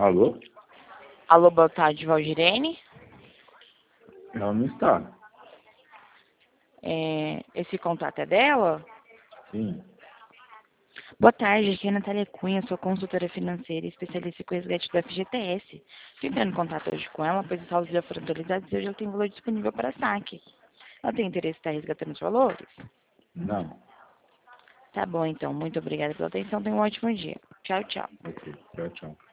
Alô? Alô, boa tarde, Valdirene. Ela não está. Esse contato é dela? Sim. Boa tarde, aqui é a Natália Cunha, sou consultora financeira e especialista em resgate do FGTS. Estou entrando em contato hoje com ela, pois os saldos já foram atualizados e hoje ela tem valor disponível para saque. Ela tem interesse em estar resgatando os valores? Não. Tá bom, então. Muito obrigada pela atenção. Tenha um ótimo dia. Tchau, tchau. Ok. Tchau, tchau.